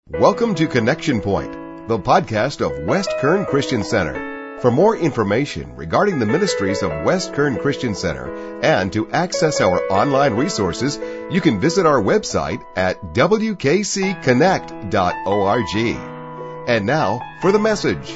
Welcome to Connection Point, the podcast of West Kern Christian Center. For more information regarding the ministries of West Kern Christian Center and to access our online resources, you can visit our website at wkcconnect.org. And now for the message.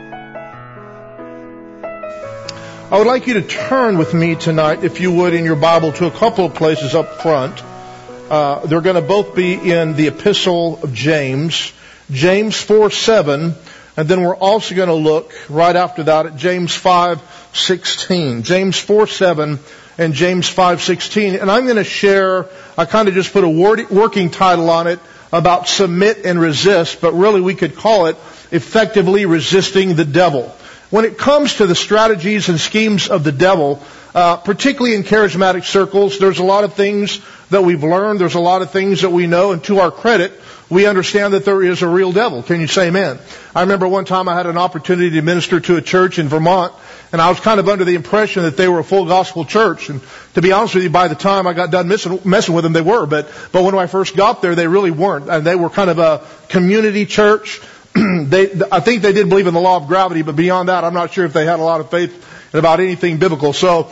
I would like you to turn with me tonight, if you would, in your Bible to a couple of places up front. They're going to both be in the Epistle of James, James 4:7, and then we're also going to look right after that at James 5:16. James 4:7 and James 5:16. And I'm going to share, I kind of just put a working title on it about submit and resist, but really we could call it effectively resisting the devil. When it comes to the strategies and schemes of the devil, particularly in charismatic circles, there's a lot of things that we've learned. There's a lot of things that we know, and to our credit, we understand that there is a real devil. Can you say amen? I remember one time I had an opportunity to minister to a church in Vermont, and I was kind of under the impression that they were a full gospel church. And to be honest with you, by the time I got done messing with them, they were. But when I first got there, they really weren't. And they were kind of a community church. I think they did believe in the law of gravity, but beyond that, I'm not sure if they had a lot of faith about anything biblical. So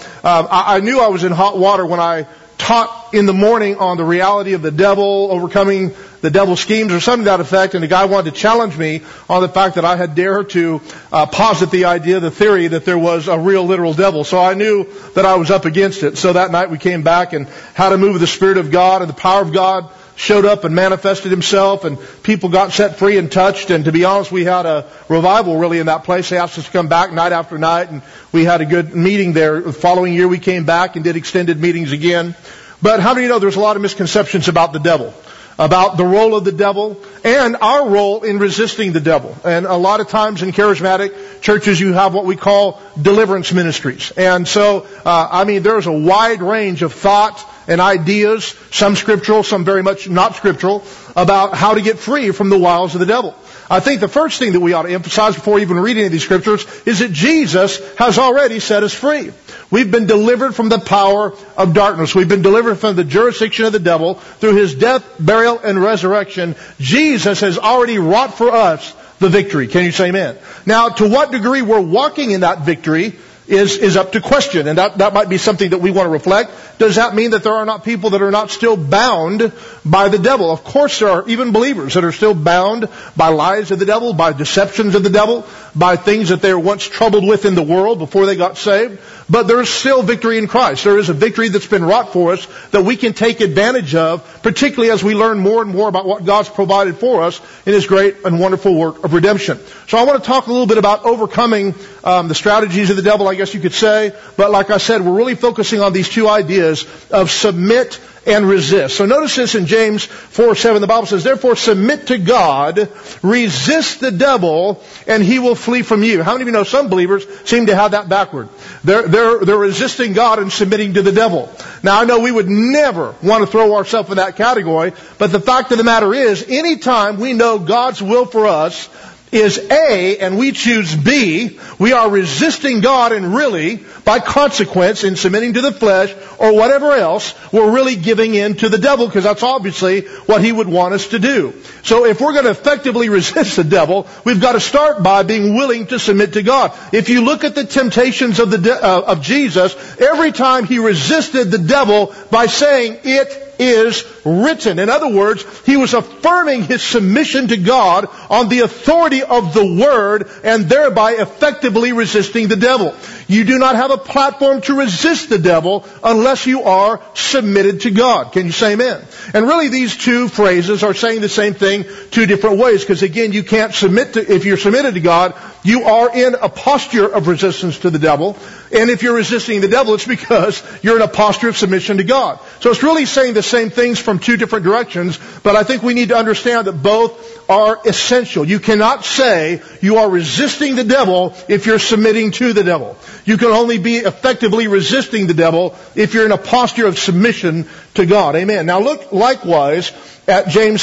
I knew I was in hot water when I taught in the morning on the reality of the devil, overcoming the devil's schemes, or something to that effect. And the guy wanted to challenge me on the fact that I had dared to posit the idea, the theory, that there was a real literal devil. So I knew that I was up against it. So that night we came back and had a move of the Spirit of God, and the power of God showed up and manifested himself, and people got set free and touched. And to be honest, we had a revival really in that place. They asked us to come back night after night, and we had a good meeting there. The following year we came back and did extended meetings again. But how many of you know there's a lot of misconceptions about the devil, about the role of the devil, and our role in resisting the devil? And a lot of times in charismatic churches you have what we call deliverance ministries. And so, there's a wide range of thought and ideas, some scriptural, some very much not scriptural, about how to get free from the wiles of the devil. I think the first thing that we ought to emphasize before even reading any of these scriptures is that Jesus has already set us free. We've been delivered from the power of darkness. We've been delivered from the jurisdiction of the devil through His death, burial, and resurrection. Jesus has already wrought for us the victory. Can you say amen? Now, to what degree we're walking in that victory is up to question, and that might be something that we want to reflect. Does that mean that there are not people that are not still bound by the devil? Of course there are even believers that are still bound by lies of the devil, by deceptions of the devil, by things that they were once troubled with in the world before they got saved. But there is still victory in Christ. There is a victory that's been wrought for us that we can take advantage of, particularly as we learn more and more about what God's provided for us in His great and wonderful work of redemption. So I want to talk a little bit about overcoming the strategies of the devil, I guess you could say. But like I said, we're really focusing on these two ideas of submit and resist. So notice this in James 4:7. The Bible says, "Therefore submit to God, resist the devil, and he will flee from you." How many of you know some believers seem to have that backward? They're resisting God and submitting to the devil. Now I know we would never want to throw ourselves in that category, but the fact of the matter is, anytime we know God's will for us is A and we choose B, we are resisting God, and really, by consequence, in submitting to the flesh or whatever else, we're really giving in to the devil, because that's obviously what he would want us to do. So if we're going to effectively resist the devil, we've got to start by being willing to submit to God. If you look at the temptations of Jesus, every time he resisted the devil by saying, "It is written." In other words, he was affirming his submission to God on the authority of the Word, and thereby effectively resisting the devil. You do not have a platform to resist the devil unless you are submitted to God. Can you say amen? And really these two phrases are saying the same thing two different ways, because again, you can't submit to, if you're submitted to God, you are in a posture of resistance to the devil. And if you're resisting the devil, it's because you're in a posture of submission to God. So it's really saying the same things from two different directions, but I think we need to understand that both are essential. You cannot say you are resisting the devil if you're submitting to the devil. You can only be effectively resisting the devil if you're in a posture of submission to God. Amen. Now look likewise at James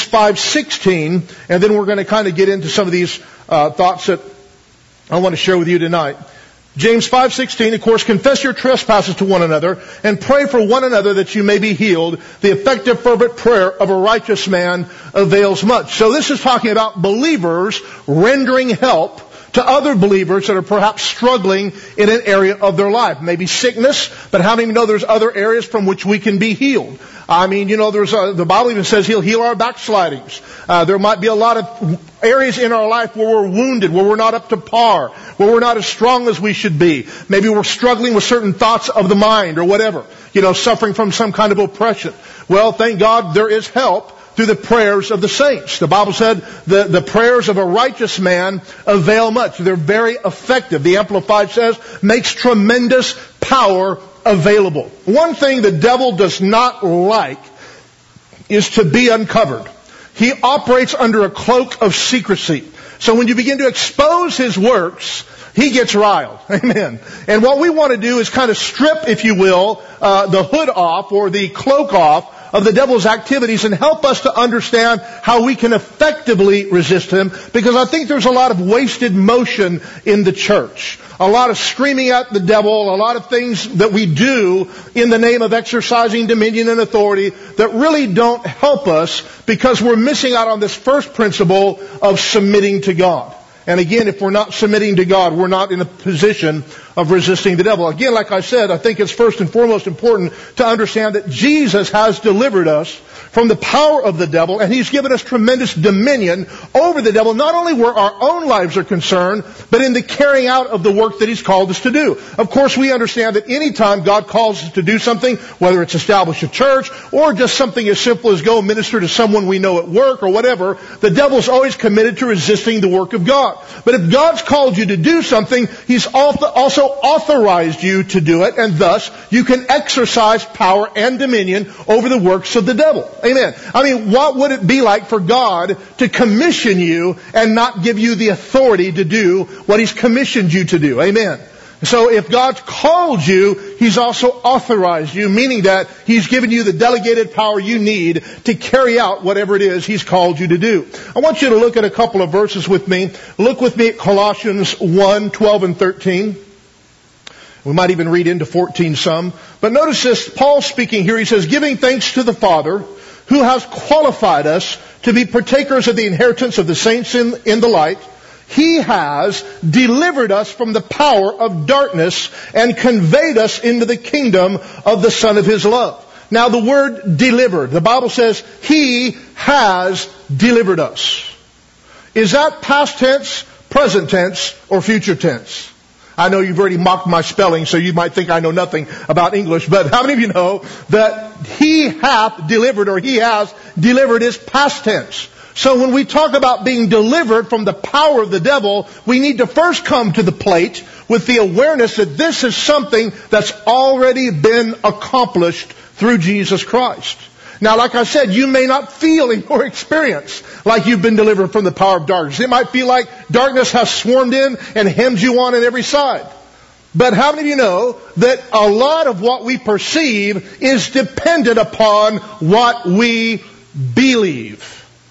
5:16, and then we're going to kind of get into some of these thoughts that I want to share with you tonight. James 5:16, of course, confess your trespasses to one another and pray for one another that you may be healed. The effective fervent prayer of a righteous man avails much. So this is talking about believers rendering help to other believers that are perhaps struggling in an area of their life. Maybe sickness, but how many know there's other areas from which we can be healed? I mean, the Bible even says He'll heal our backslidings. There might be a lot of areas in our life where we're wounded, where we're not up to par, where we're not as strong as we should be. Maybe we're struggling with certain thoughts of the mind or whatever. Suffering from some kind of oppression. Well, thank God there is help through the prayers of the saints. The Bible said the prayers of a righteous man avail much. They're very effective. The Amplified says, makes tremendous power available. One thing the devil does not like is to be uncovered. He operates under a cloak of secrecy. So when you begin to expose his works, he gets riled. Amen. And what we want to do is kind of strip, if you will, the hood off or the cloak off of the devil's activities and help us to understand how we can effectively resist him, because I think there's a lot of wasted motion in the church. A lot of screaming at the devil, a lot of things that we do in the name of exercising dominion and authority that really don't help us because we're missing out on this first principle of submitting to God. And again, if we're not submitting to God, we're not in a position of resisting the devil. Again, like I said, I think it's first and foremost important to understand that Jesus has delivered us from the power of the devil, and He's given us tremendous dominion over the devil, not only where our own lives are concerned, but in the carrying out of the work that He's called us to do. Of course, we understand that any time God calls us to do something, whether it's establish a church or just something as simple as go minister to someone we know at work or whatever, the devil's always committed to resisting the work of God. But if God's called you to do something, He's also authorized you to do it, and thus you can exercise power and dominion over the works of the devil. Amen. I mean, what would it be like for God to commission you and not give you the authority to do what He's commissioned you to do? Amen. So if God's called you, He's also authorized you, meaning that He's given you the delegated power you need to carry out whatever it is He's called you to do. I want you to look at a couple of verses with me. Look with me at Colossians 1:12 and 13. We might even read into 14 some. But notice this, Paul speaking here, he says, giving thanks to the Father who has qualified us to be partakers of the inheritance of the saints in the light. He has delivered us from the power of darkness and conveyed us into the kingdom of the Son of His love. Now the word delivered, the Bible says He has delivered us. Is that past tense, present tense, or future tense? I know you've already mocked my spelling, so you might think I know nothing about English, but how many of you know that He hath delivered, or He has delivered is past tense? So when we talk about being delivered from the power of the devil, we need to first come to the plate with the awareness that this is something that's already been accomplished through Jesus Christ. Now, like I said, you may not feel in your experience like you've been delivered from the power of darkness. It might feel like darkness has swarmed in and hemmed you on every side. But how many of you know that a lot of what we perceive is dependent upon what we believe?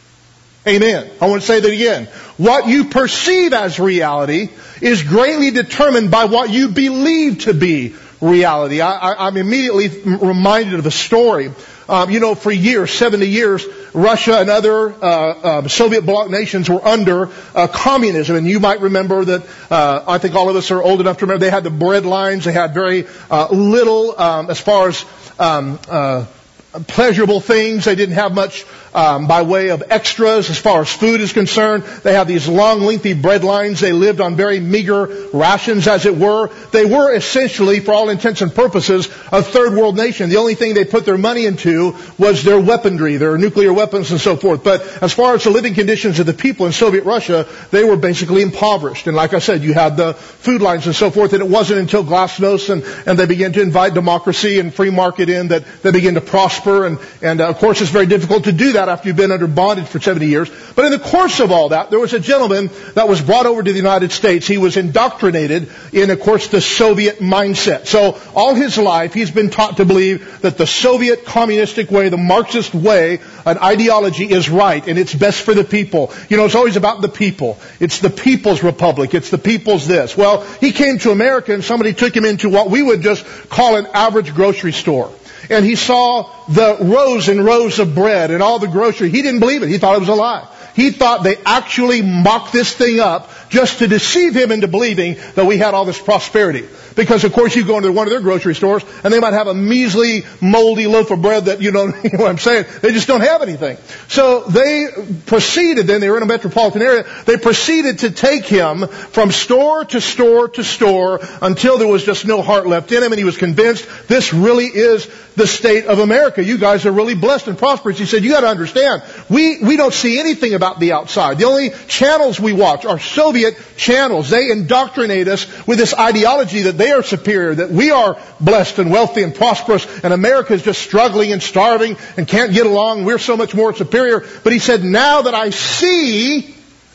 Amen. I want to say that again. What you perceive as reality is greatly determined by what you believe to be reality. I'm immediately reminded of a story. For years, 70 years, Russia and other Soviet bloc nations were under communism. And you might remember that, I think all of us are old enough to remember, they had the bread lines. They had very little as far as pleasurable things. They didn't have much by way of extras as far as food is concerned. They had these long, lengthy bread lines. They lived on very meager rations, as it were. They were essentially, for all intents and purposes, a third world nation. The only thing they put their money into was their weaponry, their nuclear weapons and so forth. But as far as the living conditions of the people in Soviet Russia, they were basically impoverished. And like I said, you had the food lines and so forth, and it wasn't until Glasnost and they began to invite democracy and free market in that they began to prosper prosper. And of course, it's very difficult to do that after you've been under bondage for 70 years. But in the course of all that, there was a gentleman that was brought over to the United States. He was indoctrinated in, of course, the Soviet mindset. So all his life, he's been taught to believe that the Soviet communistic way, the Marxist way, an ideology is right, and it's best for the people. You know, it's always about the people. It's the people's republic. It's the people's this. Well, he came to America, and somebody took him into what we would just call an average grocery store. And he saw the rows and rows of bread and all the grocery. He didn't believe it. He thought it was a lie. He thought they actually mocked this thing up just to deceive him into believing that we had all this prosperity. Because, of course, you go into one of their grocery stores, and they might have a measly, moldy loaf of bread that, you know what I'm saying, they just don't have anything. So they proceeded, then they were in a metropolitan area, they proceeded to take him from store to store to store until there was just no heart left in him, and he was convinced this really is the state of America. You guys are really blessed and prosperous. He said, you got to understand, we don't see anything about the outside. The only channels we watch are Soviet channels. They indoctrinate us with this ideology that they are superior, that we are blessed and wealthy and prosperous, and America is just struggling and starving and can't get along. We're so much more superior. But he said, now that I see,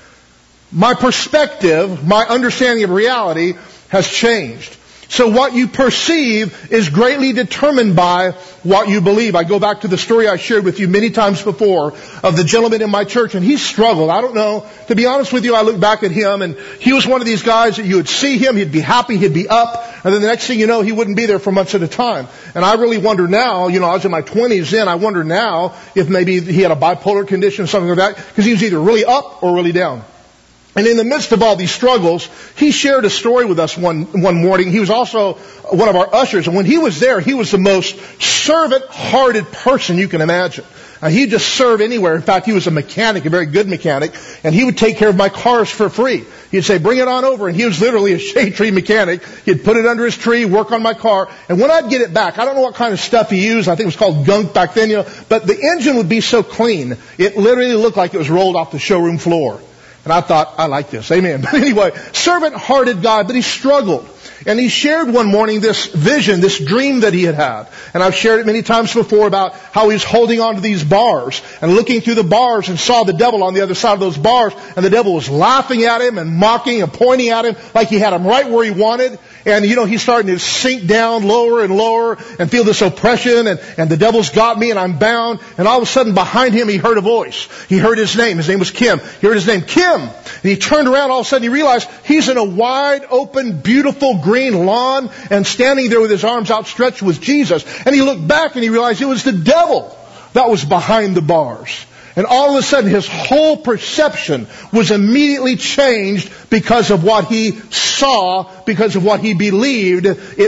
my perspective, my understanding of reality has changed. So what you perceive is greatly determined by what you believe. I go back to the story I shared with you many times before of the gentleman in my church, and he struggled. I don't know. To be honest with you, I look back at him, and he was one of these guys that you would see him, he'd be happy, he'd be up, and then the next thing you know, he wouldn't be there for months at a time. And I really wonder now, you know, I was in my 20s then, I wonder now if maybe he had a bipolar condition or something like that, because he was either really up or really down. And in the midst of all these struggles, he shared a story with us one morning. He was also one of our ushers. And when he was there, he was the most servant-hearted person you can imagine. He'd just serve anywhere. In fact, he was a mechanic, a very good mechanic. And he would take care of my cars for free. He'd say, bring it on over. And he was literally a shade tree mechanic. He'd put it under his tree, work on my car. And when I'd get it back, I don't know what kind of stuff he used. I think it was called gunk back then, you know. But the engine would be so clean, it literally looked like it was rolled off the showroom floor. And I thought, I like this. Amen. But anyway, servant-hearted guy, but he struggled. And he shared one morning this vision, this dream that he had had. And I've shared it many times before about how he was holding on to these bars and looking through the bars and saw the devil on the other side of those bars. And the devil was laughing at him and mocking and pointing at him like he had him right where he wanted. And, you know, he's starting to sink down lower and lower and feel this oppression. And the devil's got me and I'm bound. And all of a sudden behind him he heard a voice. He heard his name. His name was Kim. He heard his name, Kim. And he turned around. All of a sudden he realized he's in a wide open, beautiful green lawn and standing there with his arms outstretched was Jesus. And he looked back and he realized it was the devil that was behind the bars. And all of a sudden his whole perception was immediately changed because of what he saw, because of what he believed.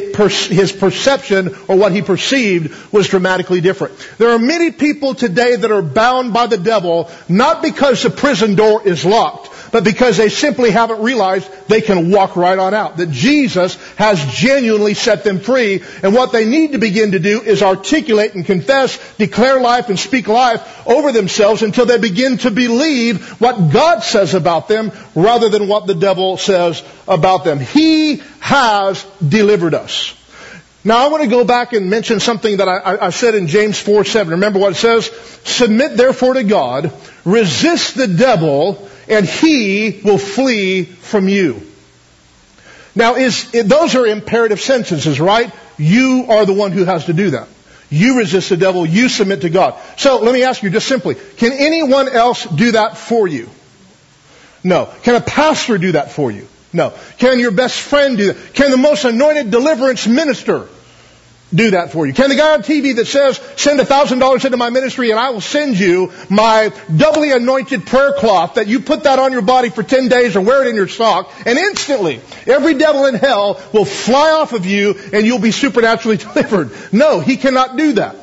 His perception or what he perceived was dramatically different. There are many people today that are bound by the devil, not because the prison door is locked, but because they simply haven't realized they can walk right on out. That Jesus has genuinely set them free. And what they need to begin to do is articulate and confess, declare life and speak life over themselves until they begin to believe what God says about them rather than what the devil says about them. He has delivered us. Now I want to go back and mention something that I said in James 4:7. Remember what it says? Submit therefore to God, resist the devil, and he will flee from you. Now those are imperative sentences, right? You are the one who has to do that. You resist the devil, you submit to God. So let me ask you just simply, can anyone else do that for you? No. Can a pastor do that for you? No. Can your best friend do that? Can the most anointed deliverance minister do that for you? Can the guy on TV that says, send $1,000 into my ministry and I will send you my doubly anointed prayer cloth that you put that on your body for 10 days or wear it in your sock and instantly every devil in hell will fly off of you and you'll be supernaturally delivered? No, he cannot do that.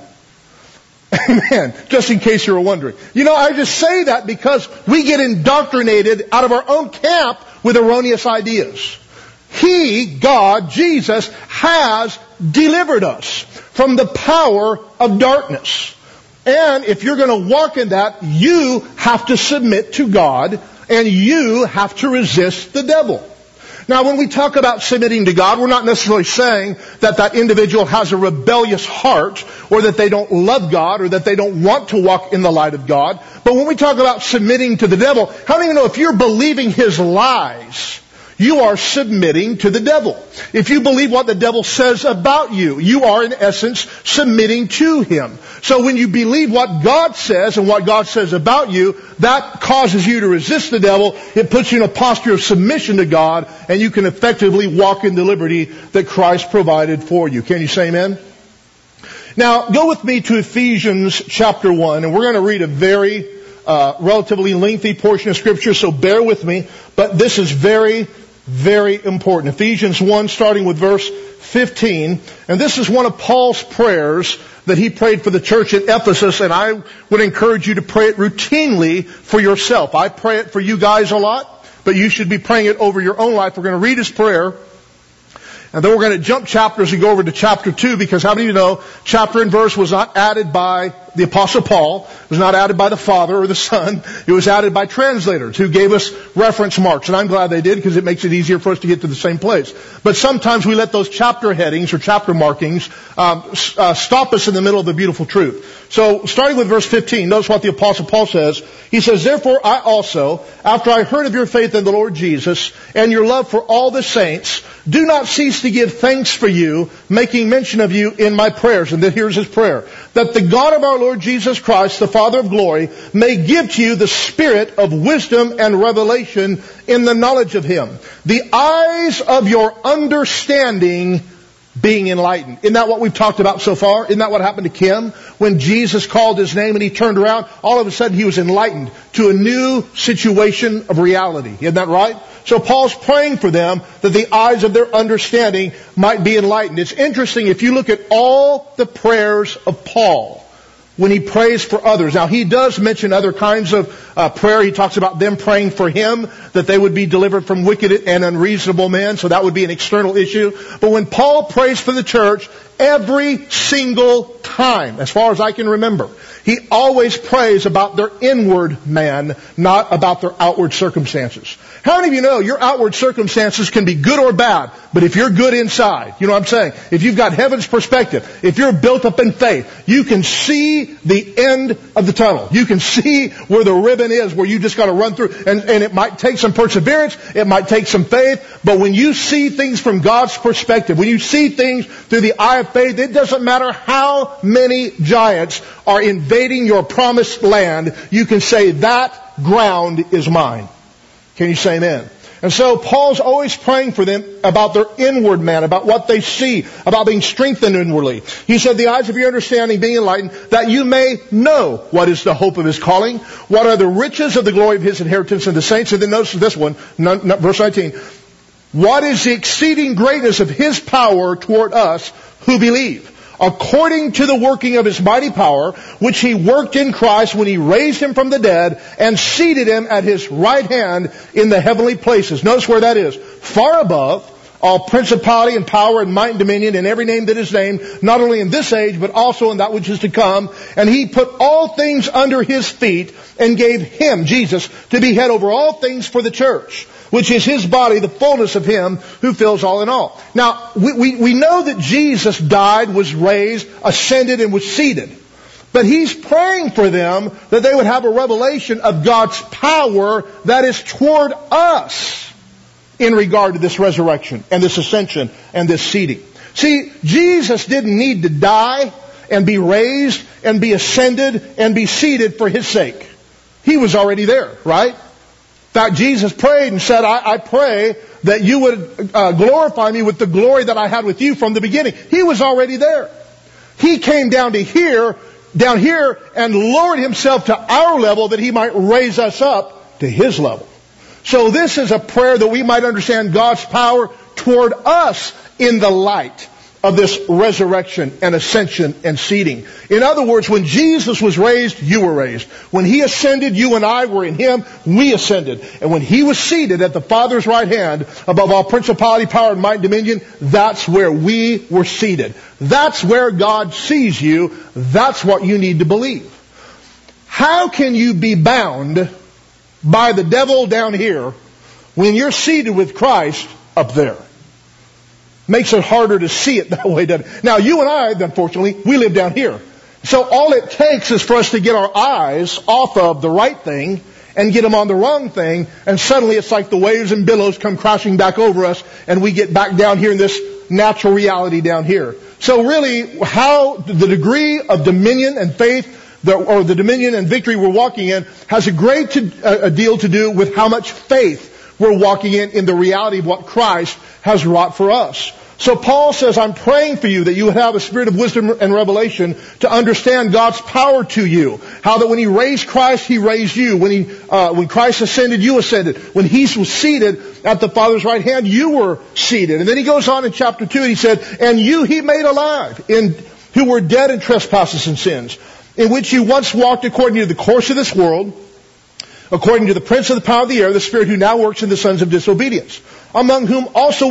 Amen. Just in case you were wondering. You know, I just say that because we get indoctrinated out of our own camp with erroneous ideas. He, God, Jesus, has delivered us from the power of darkness. And if you're going to walk in that, you have to submit to God and you have to resist the devil. Now, when we talk about submitting to God, we're not necessarily saying that that individual has a rebellious heart, or that they don't love God, or that they don't want to walk in the light of God. But when we talk about submitting to the devil, how many of you know if you're believing his lies, you are submitting to the devil? If you believe what the devil says about you, you are in essence submitting to him. So when you believe what God says and what God says about you, that causes you to resist the devil. It puts you in a posture of submission to God, and you can effectively walk in the liberty that Christ provided for you. Can you say amen? Now, go with me to Ephesians chapter 1, and we're going to read a very relatively lengthy portion of Scripture, so bear with me. But this is very, very important. Ephesians 1, starting with verse 15. And this is one of Paul's prayers that he prayed for the church at Ephesus, and I would encourage you to pray it routinely for yourself. I pray it for you guys a lot, but you should be praying it over your own life. We're going to read his prayer, and then we're going to jump chapters and go over to chapter 2, because how many of you know chapter and verse was not added by the Apostle Paul. It was not added by the Father or the Son. It was added by translators who gave us reference marks. And I'm glad they did, because it makes it easier for us to get to the same place. But sometimes we let those chapter headings or chapter markings stop us in the middle of the beautiful truth. So starting with verse 15, notice what the Apostle Paul says. He says, "Therefore I also, after I heard of your faith in the Lord Jesus and your love for all the saints, do not cease to give thanks for you, making mention of you in my prayers." And then here's his prayer. "That the God of our Lord Jesus Christ, the Father of glory, may give to you the spirit of wisdom and revelation in the knowledge of him, the eyes of your understanding being enlightened." Isn't that what we've talked about so far? Isn't that what happened to Kim? When Jesus called his name and he turned around, all of a sudden he was enlightened to a new situation of reality. Isn't that right? So Paul's praying for them that the eyes of their understanding might be enlightened. It's interesting, if you look at all the prayers of Paul, when he prays for others. Now, he does mention other kinds of prayer. He talks about them praying for him, that they would be delivered from wicked and unreasonable men. So that would be an external issue. But when Paul prays for the church, every single time, as far as I can remember, he always prays about their inward man, not about their outward circumstances. How many of you know your outward circumstances can be good or bad, but if you're good inside, you know what I'm saying? If you've got heaven's perspective, if you're built up in faith, you can see the end of the tunnel. You can see where the ribbon is, where you just got to run through. And it might take some perseverance, it might take some faith, but when you see things from God's perspective, when you see things through the eye of faith, it doesn't matter how many giants are invading your promised land, you can say, that ground is mine. Can you say amen? And so Paul's always praying for them about their inward man, about what they see, about being strengthened inwardly. He said, the eyes of your understanding being enlightened, that you may know what is the hope of his calling, what are the riches of the glory of his inheritance in the saints. And then notice this one, verse 19. What is the exceeding greatness of his power toward us who believe? According to the working of his mighty power, which he worked in Christ when he raised him from the dead and seated him at his right hand in the heavenly places. Notice where that is. Far above all principality and power and might and dominion and every name that is named, not only in this age, but also in that which is to come. And he put all things under his feet and gave him, Jesus, to be head over all things for the church, which is his body, the fullness of him who fills all in all. Now, we know that Jesus died, was raised, ascended, and was seated. But he's praying for them that they would have a revelation of God's power that is toward us in regard to this resurrection and this ascension and this seating. See, Jesus didn't need to die and be raised and be ascended and be seated for his sake. He was already there, right? In fact, Jesus prayed and said, I pray that you would glorify me with the glory that I had with you from the beginning. He was already there. He came down here and lowered himself to our level that he might raise us up to his level. So this is a prayer that we might understand God's power toward us in the light of this resurrection and ascension and seating. In other words, when Jesus was raised, you were raised. When he ascended, you and I were in him, we ascended. And when he was seated at the Father's right hand, above all principality, power, and might, and dominion, that's where we were seated. That's where God sees you. That's what you need to believe. How can you be bound by the devil down here when you're seated with Christ up there. Makes it harder to see it that way, doesn't it? Now, you and I, unfortunately, we live down here. So all it takes is for us to get our eyes off of the right thing and get them on the wrong thing, and suddenly it's like the waves and billows come crashing back over us, and we get back down here in this natural reality down here. So really, how the degree of dominion and faith, or the dominion and victory we're walking in, has a great deal to do with how much faith we're walking in the reality of what Christ has wrought for us. So Paul says, I'm praying for you that you would have a spirit of wisdom and revelation to understand God's power to you. How that when He raised Christ, He raised you. When Christ ascended, you ascended. When He was seated at the Father's right hand, you were seated. And then he goes on in chapter 2 and he said, and you He made alive, who were dead in trespasses and sins, in which you once walked according to the course of this world, according to the prince of the power of the air, the spirit who now works in the sons of disobedience, among whom also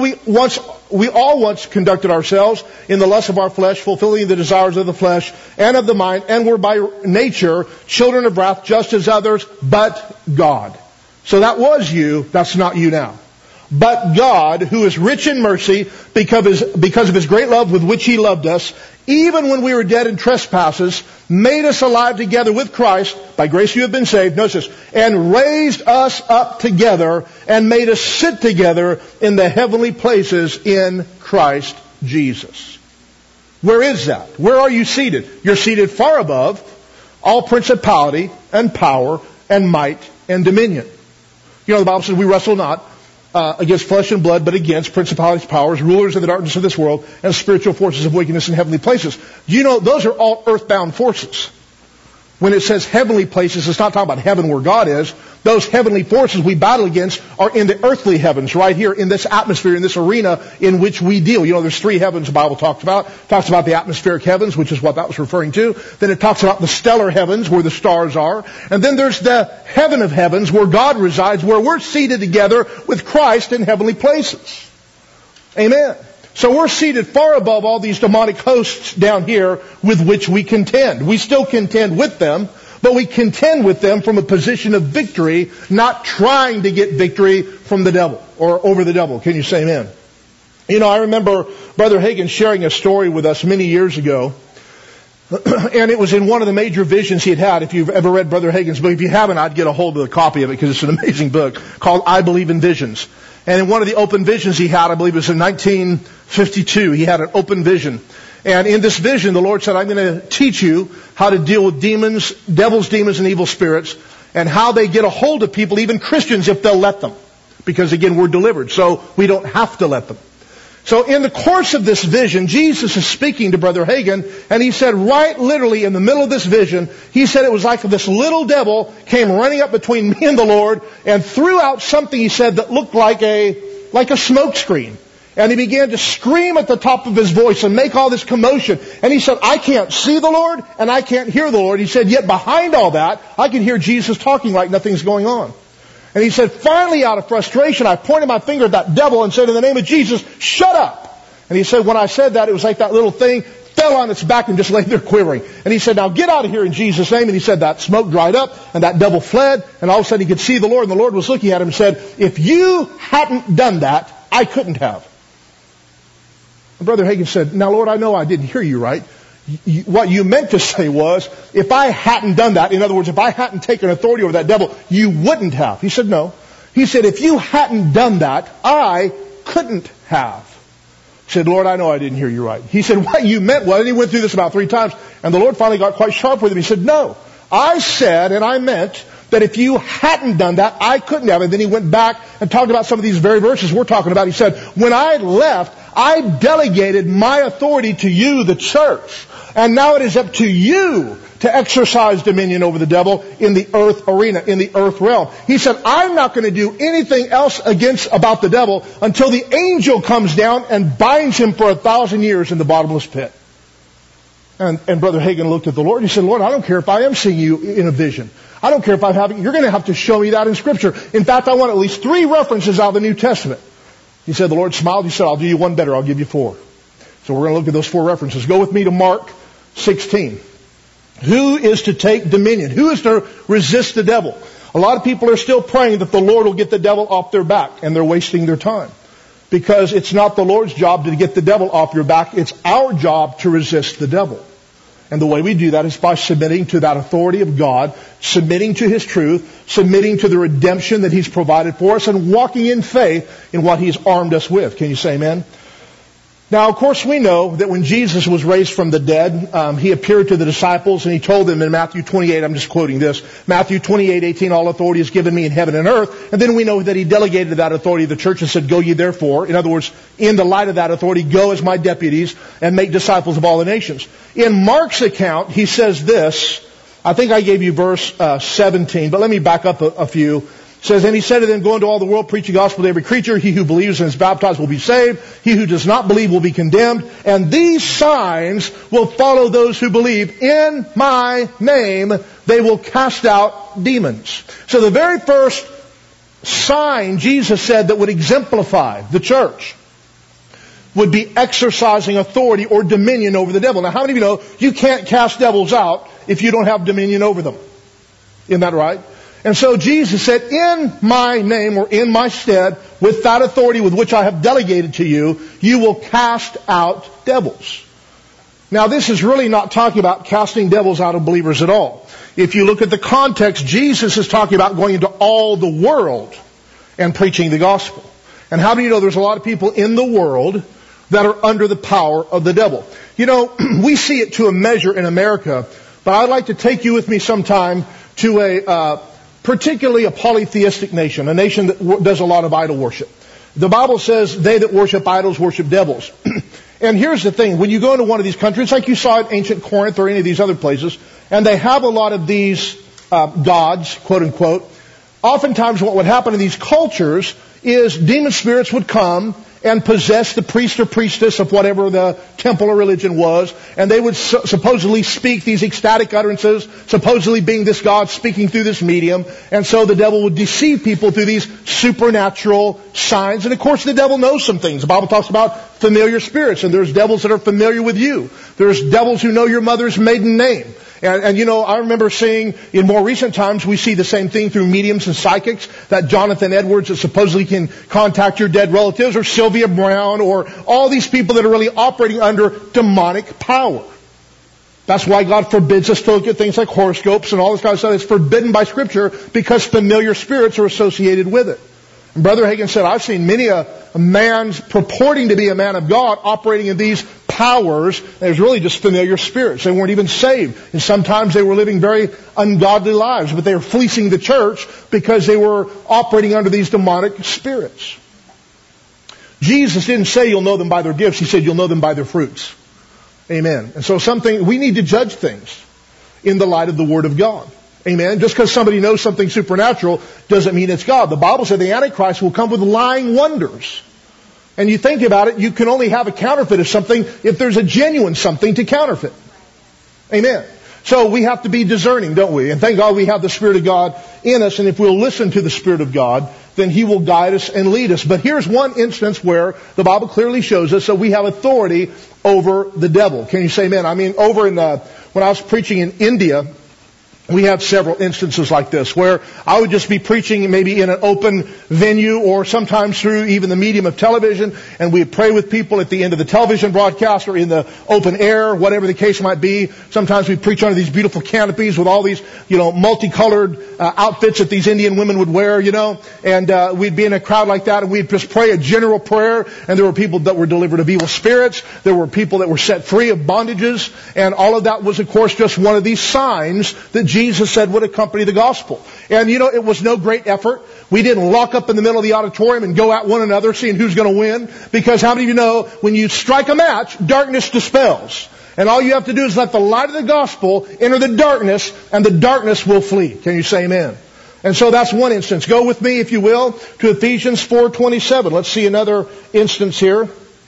we all once conducted ourselves in the lust of our flesh, fulfilling the desires of the flesh and of the mind, and were by nature children of wrath, just as others, but God. So that was you, that's not you now. But God, who is rich in mercy, because of His great love with which He loved us, even when we were dead in trespasses, made us alive together with Christ. By grace you have been saved. Notice this. And raised us up together and made us sit together in the heavenly places in Christ Jesus. Where is that? Where are you seated? You're seated far above all principality and power and might and dominion. You know, the Bible says we wrestle not against flesh and blood, but against principalities, powers, rulers of the darkness of this world, and spiritual forces of wickedness in heavenly places. Do you know those are all earthbound forces? When it says heavenly places, it's not talking about heaven where God is. Those heavenly forces we battle against are in the earthly heavens, right here in this atmosphere, in this arena in which we deal. You know, there's three heavens the Bible talks about. It talks about the atmospheric heavens, which is what that was referring to. Then it talks about the stellar heavens, where the stars are. And then there's the heaven of heavens, where God resides, where we're seated together with Christ in heavenly places. Amen. So we're seated far above all these demonic hosts down here with which we contend. We still contend with them, but we contend with them from a position of victory, not trying to get victory from the devil or over the devil. Can you say amen? You know, I remember Brother Hagin sharing a story with us many years ago, and it was in one of the major visions he had had. If you've ever read Brother Hagin's book, if you haven't, I'd get a hold of a copy of it because it's an amazing book called I Believe in Visions. And in one of the open visions he had, I believe it was in 1952, he had an open vision. And in this vision, the Lord said, I'm going to teach you how to deal with demons, devils, demons, and evil spirits, and how they get a hold of people, even Christians, if they'll let them. Because again, we're delivered, so we don't have to let them. So in the course of this vision, Jesus is speaking to Brother Hagin, and he said right literally in the middle of this vision, he said it was like this little devil came running up between me and the Lord and threw out something, he said, that looked like a smoke screen. And he began to scream at the top of his voice and make all this commotion. And he said, I can't see the Lord and I can't hear the Lord. He said, yet behind all that, I can hear Jesus talking like nothing's going on. And he said, finally, out of frustration, I pointed my finger at that devil and said, in the name of Jesus, shut up. And he said, when I said that, it was like that little thing fell on its back and just lay there quivering. And he said, now get out of here in Jesus' name. And he said that smoke dried up and that devil fled. And all of a sudden he could see the Lord. And the Lord was looking at him and said, if you hadn't done that, I couldn't have. And Brother Hagin said, now Lord, I know I didn't hear you right. What you meant to say was, if I hadn't done that, in other words, if I hadn't taken authority over that devil, you wouldn't have. He said, no. He said, if you hadn't done that, I couldn't have. He said, Lord, I know I didn't hear you right. He said, what you meant was, and he went through this about 3 times, and the Lord finally got quite sharp with him. He said, no, I said and I meant that if you hadn't done that, I couldn't have. And then he went back and talked about some of these very verses we're talking about. He said, when I left, I delegated my authority to you, the church. And now it is up to you to exercise dominion over the devil in the earth arena, in the earth realm. He said, I'm not going to do anything else about the devil until the angel comes down and binds him for 1,000 years in the bottomless pit. And Brother Hagin looked at the Lord and he said, Lord, I don't care if I am seeing you in a vision. I don't care if I'm having, you're going to have to show me that in Scripture. In fact, I want at least 3 references out of the New Testament. He said, the Lord smiled. He said, I'll do you one better. I'll give you 4. So we're going to look at those 4 references. Go with me to Mark 16. Who is to take dominion? Who is to resist the devil? A lot of people are still praying that the Lord will get the devil off their back, and they're wasting their time. Because it's not the Lord's job to get the devil off your back. It's our job to resist the devil. And the way we do that is by submitting to that authority of God, submitting to His truth, submitting to the redemption that He's provided for us, and walking in faith in what He's armed us with. Can you say amen? Now, of course, we know that when Jesus was raised from the dead, He appeared to the disciples and He told them in Matthew 28, I'm just quoting this, Matthew 28:18, all authority is given me in heaven and earth. And then we know that He delegated that authority to the church and said, go ye therefore. In other words, in the light of that authority, go as my deputies and make disciples of all the nations. In Mark's account, he says this, I think I gave you verse 17, but let me back up a few. It says, and He said to them, go into all the world, preach the gospel to every creature. He who believes and is baptized will be saved. He who does not believe will be condemned. And these signs will follow those who believe. In my name, they will cast out demons. So the very first sign Jesus said that would exemplify the church would be exercising authority or dominion over the devil. Now, how many of you know you can't cast devils out if you don't have dominion over them? Isn't that right? And so Jesus said, in my name or in my stead, with that authority with which I have delegated to you, you will cast out devils. Now, this is really not talking about casting devils out of believers at all. If you look at the context, Jesus is talking about going into all the world and preaching the gospel. And how do you know there's a lot of people in the world that are under the power of the devil? You know, we see it to a measure in America, but I'd like to take you with me sometime to particularly a polytheistic nation, a nation that does a lot of idol worship. The Bible says they that worship idols worship devils. And here's the thing, when you go into one of these countries, like you saw at ancient Corinth or any of these other places, and they have a lot of these gods, quote unquote, oftentimes what would happen in these cultures is demon spirits would come and possess the priest or priestess of whatever the temple or religion was, and they would supposedly speak these ecstatic utterances, supposedly being this God speaking through this medium, and so the devil would deceive people through these supernatural signs. And of course the devil knows some things. The Bible talks about familiar spirits, and there's devils that are familiar with you. There's devils who know your mother's maiden name. And you know, I remember seeing in more recent times, we see the same thing through mediums and psychics, that Jonathan Edwards that supposedly can contact your dead relatives, or Sylvia Brown, or all these people that are really operating under demonic power. That's why God forbids us to look at things like horoscopes and all this kind of stuff. It's forbidden by Scripture because familiar spirits are associated with it. And Brother Hagin said, I've seen many a man purporting to be a man of God operating in these powers. There's really just familiar spirits. They weren't even saved. And sometimes they were living very ungodly lives, but they were fleecing the church because they were operating under these demonic spirits. Jesus didn't say you'll know them by their gifts. He said you'll know them by their fruits. Amen. And so we need to judge things in the light of the Word of God. Amen. Just because somebody knows something supernatural doesn't mean it's God. The Bible said the Antichrist will come with lying wonders. And you think about it, you can only have a counterfeit of something if there's a genuine something to counterfeit. Amen. So we have to be discerning, don't we? And thank God we have the Spirit of God in us. And if we'll listen to the Spirit of God, then He will guide us and lead us. But here's one instance where the Bible clearly shows us that we have authority over the devil. Can you say amen? I mean, when I was preaching in India, we had several instances like this where I would just be preaching maybe in an open venue or sometimes through even the medium of television, and we'd pray with people at the end of the television broadcast or in the open air, whatever the case might be. Sometimes we'd preach under these beautiful canopies with all these, multicolored outfits that these Indian women would wear, and we'd be in a crowd like that, and we'd just pray a general prayer, and there were people that were delivered of evil spirits. There were people that were set free of bondages, and all of that was, of course, just one of these signs that Jesus said would accompany the gospel. And it was no great effort. We didn't lock up in the middle of the auditorium and go at one another seeing who's going to win. Because how many of you know when you strike a match, darkness dispels. And all you have to do is let the light of the gospel enter the darkness, and the darkness will flee. Can you say amen? And so that's one instance. Go with me, if you will, to Ephesians 4:27. Let's see another instance here.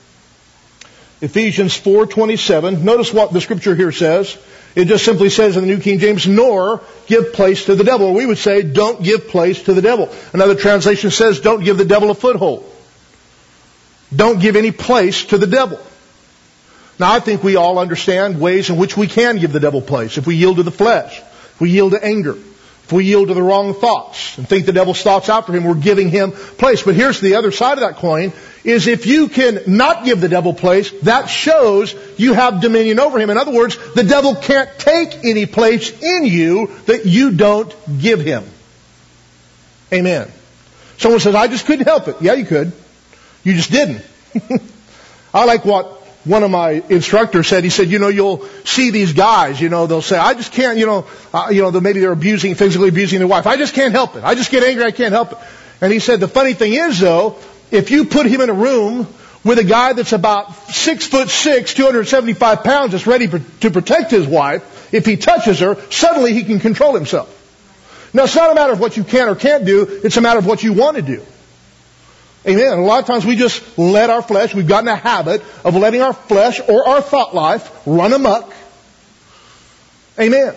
Ephesians 4:27. Notice what the scripture here says. It just simply says in the New King James, nor give place to the devil. Or we would say, don't give place to the devil. Another translation says, don't give the devil a foothold. Don't give any place to the devil. Now, I think we all understand ways in which we can give the devil place. If we yield to the flesh, if we yield to anger, if If we yield to the wrong thoughts and think the devil's thoughts after him, we're giving him place. But here's the other side of that coin, is if you can not give the devil place, that shows you have dominion over him. In other words, the devil can't take any place in you that you don't give him. Amen. Someone says, I just couldn't help it. Yeah, you could. You just didn't. I like what one of my instructors said. He said, you'll see these guys, they'll say, I just can't, maybe they're physically abusing their wife. I just can't help it. I just get angry. I can't help it. And he said, the funny thing is though, if you put him in a room with a guy that's about 6'6", 275 pounds, that's ready to protect his wife, if he touches her, suddenly he can control himself. Now, it's not a matter of what you can or can't do. It's a matter of what you want to do. Amen. And a lot of times we just let our flesh, we've gotten a habit of letting our flesh or our thought life run amok. Amen.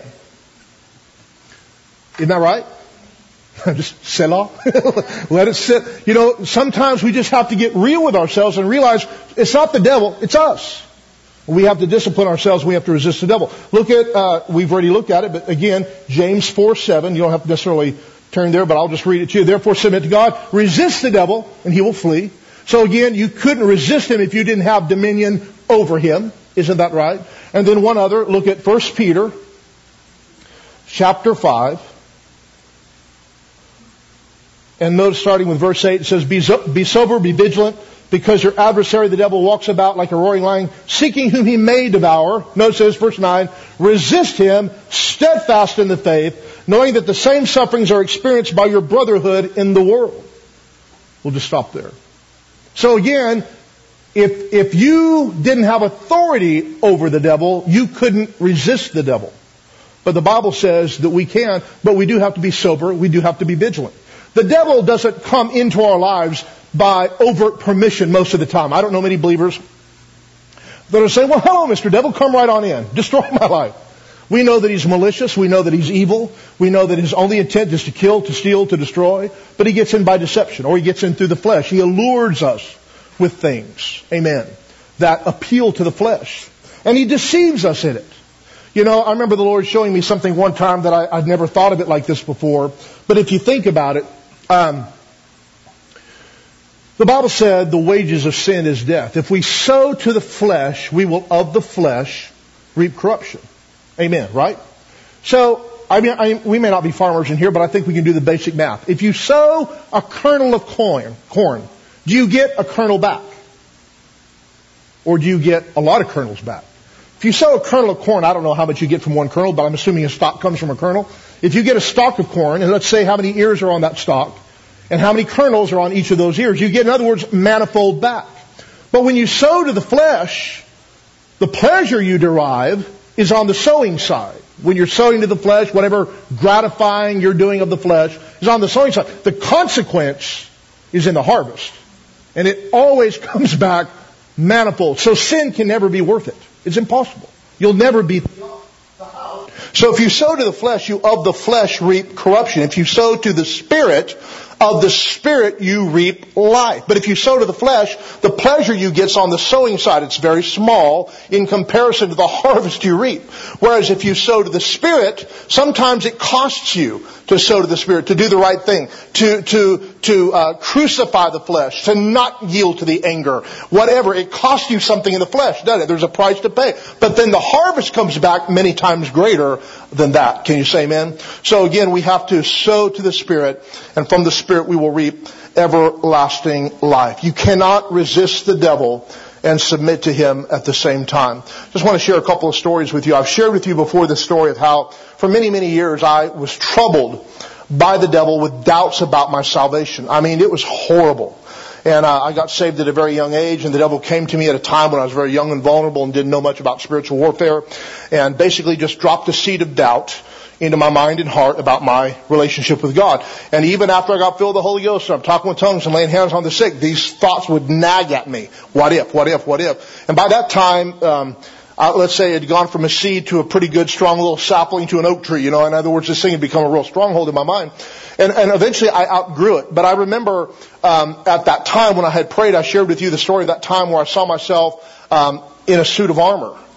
Isn't that right? Just Selah. Let it sit. Sometimes we just have to get real with ourselves and realize it's not the devil, it's us. We have to discipline ourselves. We have to resist the devil. Look at, we've already looked at it, but again, James 4:7. You don't have to necessarily turn there, but I'll just read it to you. Therefore, submit to God. Resist the devil, and he will flee. So again, you couldn't resist him if you didn't have dominion over him. Isn't that right? And then one other. Look at 1 Peter chapter 5. And notice starting with verse 8, it says, Be sober, be vigilant, because your adversary, the devil, walks about like a roaring lion, seeking whom he may devour. Notice this, verse 9, resist him, steadfast in the faith, knowing that the same sufferings are experienced by your brotherhood in the world. We'll just stop there. So again, if you didn't have authority over the devil, you couldn't resist the devil. But the Bible says that we can, but we do have to be sober, we do have to be vigilant. The devil doesn't come into our lives by overt permission most of the time. I don't know many believers that are saying, well, hello, Mr. Devil, come right on in. Destroy my life. We know that he's malicious. We know that he's evil. We know that his only intent is to kill, to steal, to destroy. But he gets in by deception, or he gets in through the flesh. He allures us with things, amen, that appeal to the flesh. And he deceives us in it. I remember the Lord showing me something one time that I'd never thought of it like this before. But if you think about it, the Bible said the wages of sin is death. If we sow to the flesh, we will of the flesh reap corruption. Amen, right? So, we may not be farmers in here, but I think we can do the basic math. If you sow a kernel of corn, do you get a kernel back? Or do you get a lot of kernels back? If you sow a kernel of corn, I don't know how much you get from one kernel, but I'm assuming a stalk comes from a kernel. If you get a stalk of corn, and let's say how many ears are on that stalk, and how many kernels are on each of those ears, you get, in other words, manifold back. But when you sow to the flesh, the pleasure you derive is on the sowing side. When you're sowing to the flesh, whatever gratifying you're doing of the flesh is on the sowing side. The consequence is in the harvest. And it always comes back manifold. So sin can never be worth it. It's impossible. You'll never be the house. So if you sow to the flesh, you of the flesh reap corruption. If you sow to the Spirit, of the Spirit you reap life. But if you sow to the flesh, the pleasure you get's on the sowing side. It's very small in comparison to the harvest you reap. Whereas if you sow to the Spirit, sometimes it costs you to sow to the Spirit, to do the right thing, to crucify the flesh, to not yield to the anger. Whatever, it costs you something in the flesh, doesn't it? There's a price to pay. But then the harvest comes back many times greater than that. Can you say amen? So again, we have to sow to the Spirit, and from the Spirit we will reap everlasting life. You cannot resist the devil and submit to him at the same time. Just want to share a couple of stories with you. I've shared with you before the story of how for many, many years I was troubled by the devil with doubts about my salvation. I mean, it was horrible. And I got saved at a very young age, and the devil came to me at a time when I was very young and vulnerable and didn't know much about spiritual warfare, and basically just dropped a seed of doubt into my mind and heart about my relationship with God. And even after I got filled with the Holy Ghost, and I'm talking with tongues and laying hands on the sick, these thoughts would nag at me. What if? What if? What if? And by that time, let's say it had gone from a seed to a pretty good, strong little sapling to an oak tree. In other words, this thing had become a real stronghold in my mind. And eventually I outgrew it. But I remember at that time when I had prayed, I shared with you the story of that time where I saw myself in a suit of armor.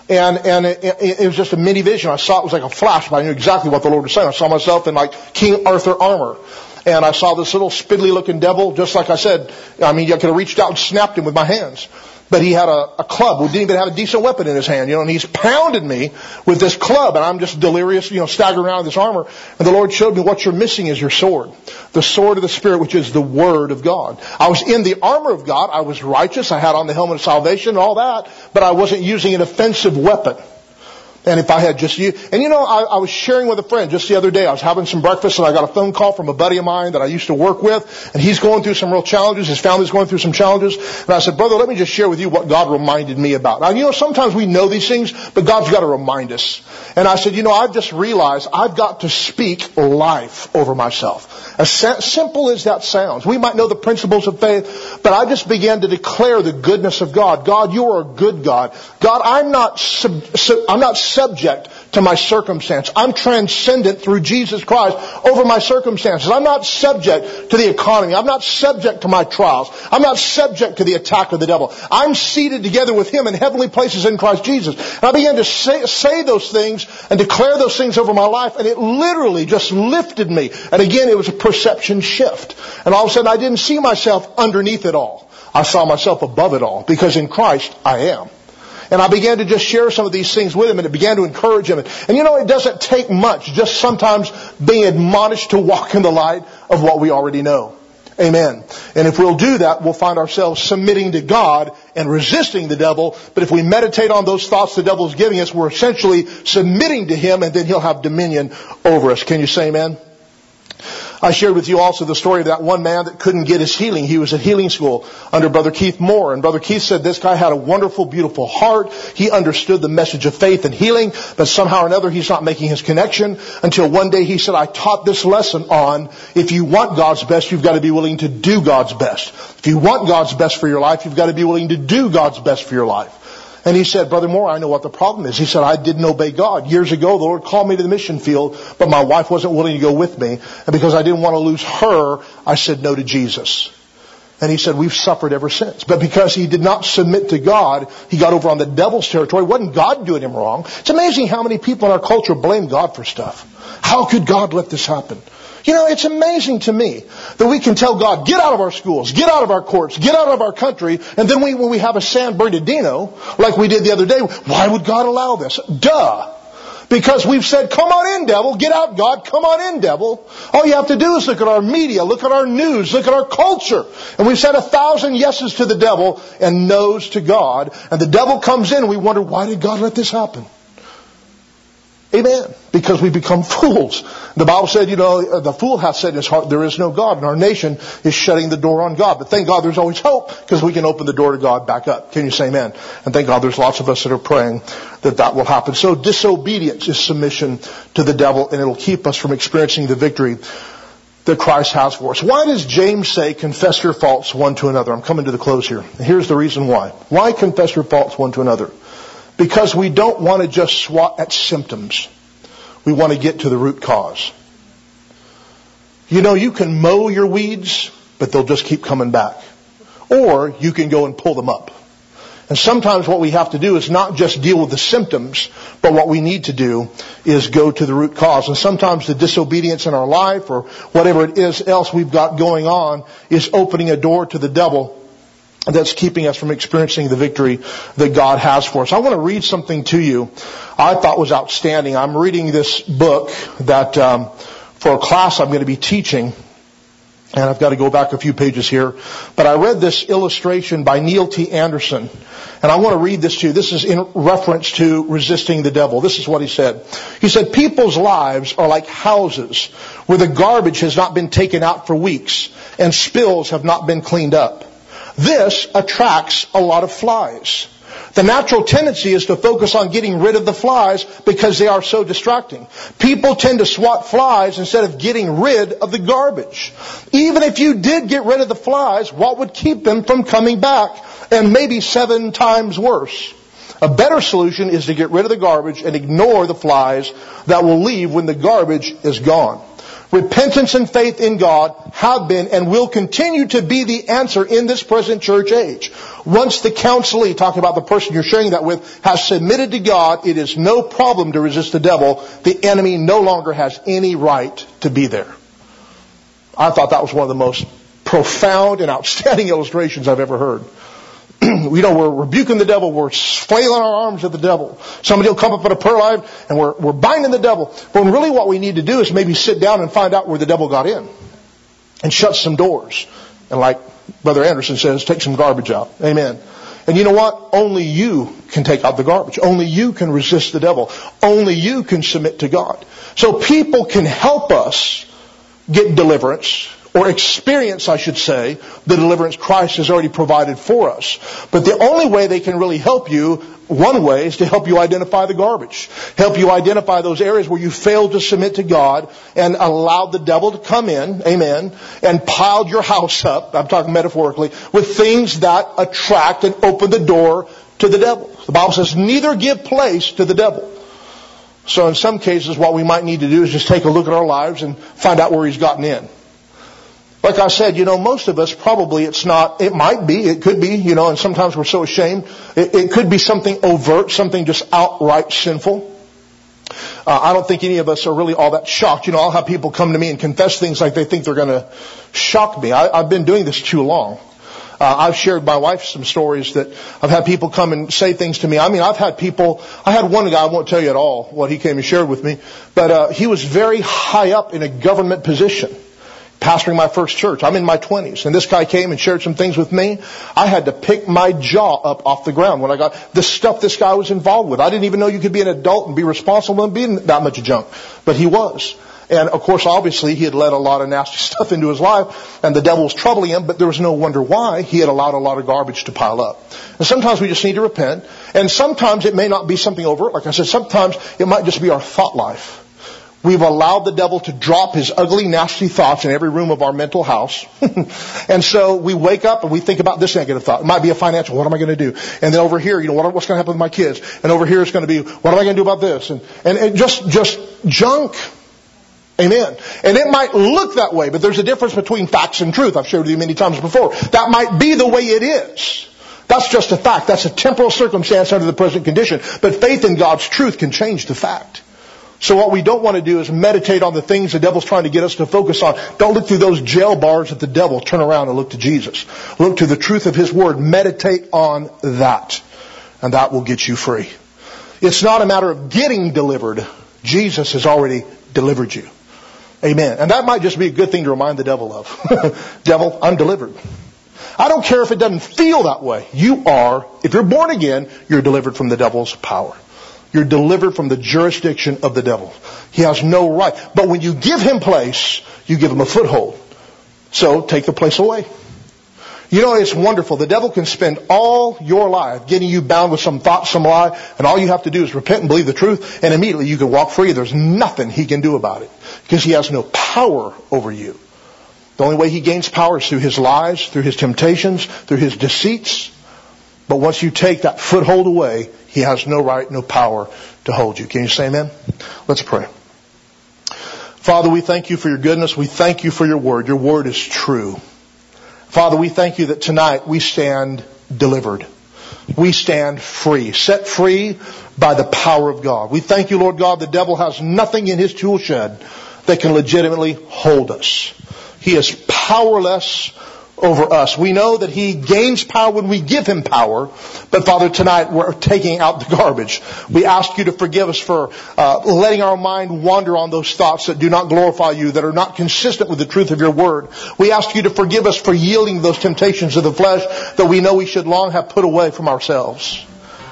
And it was just a mini vision. I saw it was like a flash, but I knew exactly what the Lord was saying. I saw myself in like King Arthur armor. And I saw this little spindly looking devil, just like I said. I mean, I could have reached out and snapped him with my hands. But he had a club. We didn't even have a decent weapon in his hand, and he's pounded me with this club, and I'm just delirious, staggering around with this armor. And the Lord showed me what you're missing is your sword. The sword of the Spirit, which is the Word of God. I was in the armor of God. I was righteous. I had on the helmet of salvation and all that, but I wasn't using an offensive weapon. And if I had just you, and I was sharing with a friend just the other day. I was having some breakfast and I got a phone call from a buddy of mine that I used to work with, and he's going through some real challenges. His family's going through some challenges. And I said, brother, let me just share with you what God reminded me about. Now, sometimes we know these things, but God's got to remind us. And I said, I've just realized I've got to speak life over myself. As simple as that sounds. We might know the principles of faith, but I just began to declare the goodness of God. God, you are a good God. God, I'm not subject to my circumstance. I'm transcendent through Jesus Christ over my circumstances. I'm not subject to the economy. I'm not subject to my trials. I'm not subject to the attack of the devil. I'm seated together with Him in heavenly places in Christ Jesus. And I began to say those things and declare those things over my life, and it literally just lifted me. And again, it was a perception shift. And all of a sudden, I didn't see myself underneath it all. I saw myself above it all, because in Christ I am. And I began to just share some of these things with him, and it began to encourage him. And it doesn't take much, just sometimes being admonished to walk in the light of what we already know. Amen. And if we'll do that, we'll find ourselves submitting to God and resisting the devil. But if we meditate on those thoughts the devil is giving us, we're essentially submitting to him, and then he'll have dominion over us. Can you say amen? I shared with you also the story of that one man that couldn't get his healing. He was at healing school under Brother Keith Moore. And Brother Keith said this guy had a wonderful, beautiful heart. He understood the message of faith and healing, but somehow or another he's not making his connection until one day he said, I taught this lesson on if you want God's best, you've got to be willing to do God's best. If you want God's best for your life, you've got to be willing to do God's best for your life. And he said, Brother Moore, I know what the problem is. He said, I didn't obey God. Years ago, the Lord called me to the mission field, but my wife wasn't willing to go with me. And because I didn't want to lose her, I said no to Jesus. And he said, we've suffered ever since. But because he did not submit to God, he got over on the devil's territory. It wasn't God doing him wrong. It's amazing how many people in our culture blame God for stuff. How could God let this happen? It's amazing to me that we can tell God, get out of our schools, get out of our courts, get out of our country, and then when we have a San Bernardino, like we did the other day, why would God allow this? Duh! Because we've said, come on in, devil, get out, God, come on in, devil. All you have to do is look at our media, look at our news, look at our culture. And we've said 1,000 yeses to the devil and no's to God. And the devil comes in and we wonder, why did God let this happen? Amen. Because we become fools. The Bible said, the fool hath said in his heart, there is no God. And our nation is shutting the door on God. But thank God there's always hope, because we can open the door to God back up. Can you say amen? And thank God there's lots of us that are praying that will happen. So disobedience is submission to the devil, and it'll keep us from experiencing the victory that Christ has for us. Why does James say, confess your faults one to another? I'm coming to the close here. And here's the reason why. Why confess your faults one to another? Because we don't want to just swat at symptoms. We want to get to the root cause. You can mow your weeds, but they'll just keep coming back. Or you can go and pull them up. And sometimes what we have to do is not just deal with the symptoms, but what we need to do is go to the root cause. And sometimes the disobedience in our life, or whatever it is else we've got going on, is opening a door to the devil that's keeping us from experiencing the victory that God has for us. I want to read something to you I thought was outstanding. I'm reading this book that for a class I'm going to be teaching, and I've got to go back a few pages here. But I read this illustration by Neil T. Anderson, and I want to read this to you. This is in reference to resisting the devil. This is what he said. He said, people's lives are like houses where the garbage has not been taken out for weeks and spills have not been cleaned up. This attracts a lot of flies. The natural tendency is to focus on getting rid of the flies because they are so distracting. People tend to swat flies instead of getting rid of the garbage. Even if you did get rid of the flies, what would keep them from coming back? And maybe 7 times worse. A better solution is to get rid of the garbage and ignore the flies that will leave when the garbage is gone. Repentance and faith in God have been and will continue to be the answer in this present church age. Once the counselee, talking about the person you're sharing that with, has submitted to God, it is no problem to resist the devil. The enemy no longer has any right to be there. I thought that was one of the most profound and outstanding illustrations I've ever heard. We're rebuking the devil. We're flailing our arms at the devil. Somebody will come up at a prayer line and we're binding the devil. But really what we need to do is maybe sit down and find out where the devil got in. And shut some doors. And like Brother Anderson says, take some garbage out. Amen. And you know what? Only you can take out the garbage. Only you can resist the devil. Only you can submit to God. So people can help us get deliverance, or experience, I should say, the deliverance Christ has already provided for us. But the only way they can really help you, one way, is to help you identify the garbage. Help you identify those areas where you failed to submit to God and allowed the devil to come in, amen, and piled your house up, I'm talking metaphorically, with things that attract and open the door to the devil. The Bible says, neither give place to the devil. So in some cases, what we might need to do is just take a look at our lives and find out where he's gotten in. Like I said, most of us probably it could be, and sometimes we're so ashamed. It could be something overt, something just outright sinful. I don't think any of us are really all that shocked. I'll have people come to me and confess things like they think they're going to shock me. I've been doing this too long. I've shared my wife some stories that I've had people come and say things to me. I had one guy, I won't tell you at all what he came and shared with me, but he was very high up in a government position. Pastoring my first church. I'm in my 20s. And this guy came and shared some things with me. I had to pick my jaw up off the ground when I got the stuff this guy was involved with. I didn't even know you could be an adult and be responsible and be in that much junk. But he was. And of course, obviously, he had let a lot of nasty stuff into his life. And the devil was troubling him. But there was no wonder why. He had allowed a lot of garbage to pile up. And sometimes we just need to repent. And sometimes it may not be something overt. Like I said, sometimes it might just be our thought life. We've allowed the devil to drop his ugly, nasty thoughts in every room of our mental house. And so we wake up and we think about this negative thought. It might be a financial, what am I going to do? And then over here, what's going to happen with my kids? And over here it's going to be, what am I going to do about this? And just junk. Amen. And it might look that way, but there's a difference between facts and truth. I've shared with you many times before. That might be the way it is. That's just a fact. That's a temporal circumstance under the present condition. But faith in God's truth can change the fact. So what we don't want to do is meditate on the things the devil's trying to get us to focus on. Don't look through those jail bars at the devil. Turn around and look to Jesus. Look to the truth of His Word. Meditate on that. And that will get you free. It's not a matter of getting delivered. Jesus has already delivered you. Amen. And that might just be a good thing to remind the devil of. Devil, I'm delivered. I don't care if it doesn't feel that way. You are, if you're born again, you're delivered from the devil's power. You're delivered from the jurisdiction of the devil. He has no right. But when you give him place, you give him a foothold. So take the place away. It's wonderful. The devil can spend all your life getting you bound with some thought, some lie, and all you have to do is repent and believe the truth, and immediately you can walk free. There's nothing he can do about it because he has no power over you. The only way he gains power is through his lies, through his temptations, through his deceits. But once you take that foothold away, he has no right, no power to hold you. Can you say amen? Let's pray. Father, we thank you for your goodness. We thank you for your word. Your word is true. Father, we thank you that tonight we stand delivered. We stand free, set free by the power of God. We thank you, Lord God, the devil has nothing in his tool shed that can legitimately hold us. He is powerless over us. We know that he gains power when we give him power. But Father, tonight we're taking out the garbage. We ask you to forgive us for letting our mind wander on those thoughts that do not glorify you, that are not consistent with the truth of your word. We ask you to forgive us for yielding those temptations of the flesh that we know we should long have put away from ourselves.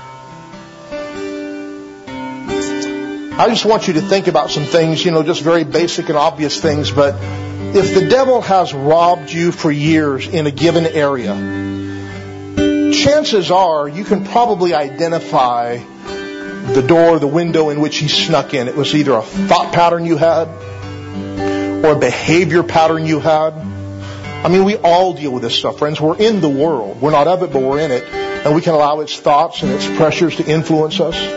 I just want you to think about some things, just very basic and obvious things, but if the devil has robbed you for years in a given area, chances are you can probably identify the door, the window in which he snuck in. It was either a thought pattern you had or a behavior pattern you had. I mean, we all deal with this stuff, friends. We're in the world. We're not of it, but we're in it. And we can allow its thoughts and its pressures to influence us.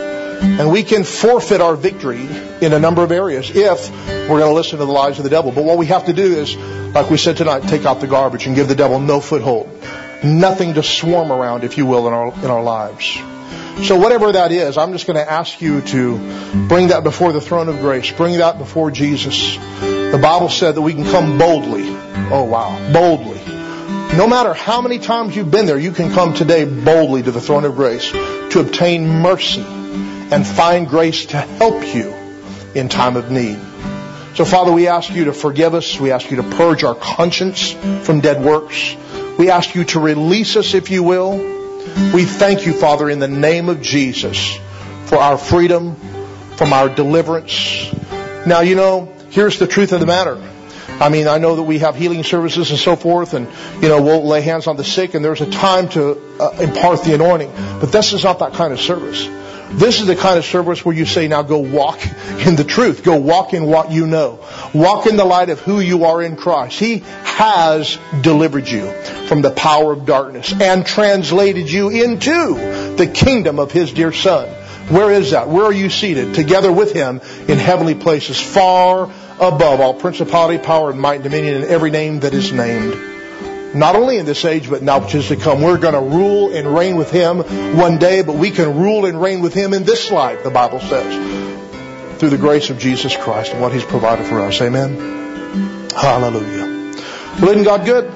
And we can forfeit our victory in a number of areas if we're going to listen to the lies of the devil. But what we have to do is, like we said tonight, take out the garbage and give the devil no foothold. Nothing to swarm around, if you will, in our lives. So whatever that is, I'm just going to ask you to bring that before the throne of grace. Bring that before Jesus. The Bible said that we can come boldly. Oh, wow. Boldly. No matter how many times you've been there, you can come today boldly to the throne of grace to obtain mercy and find grace to help you in time of need. So, Father, we ask you to forgive us. We ask you to purge our conscience from dead works. We ask you to release us, if you will. We thank you, Father, in the name of Jesus, for our freedom, from our deliverance. Now, here's the truth of the matter. I know that we have healing services and so forth, and, we'll lay hands on the sick, and there's a time to impart the anointing. But this is not that kind of service. This is the kind of service where you say, now go walk in the truth. Go walk in what you know. Walk in the light of who you are in Christ. He has delivered you from the power of darkness and translated you into the kingdom of His dear Son. Where is that? Where are you seated? Together with Him in heavenly places, far above all principality, power, and might, and dominion, and every name that is named. Not only in this age, but now which is to come. We're going to rule and reign with Him one day, but we can rule and reign with Him in this life, the Bible says, through the grace of Jesus Christ and what He's provided for us. Amen? Hallelujah. Well, isn't God good?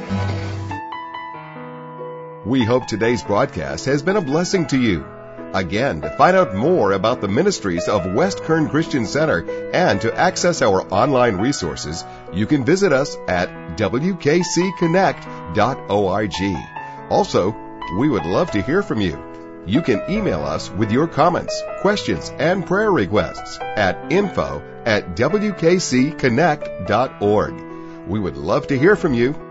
We hope today's broadcast has been a blessing to you. Again, to find out more about the ministries of West Kern Christian Center and to access our online resources, you can visit us at wkcconnect.org. Also, we would love to hear from you. You can email us with your comments, questions, and prayer requests at info@wkcconnect.org. We would love to hear from you.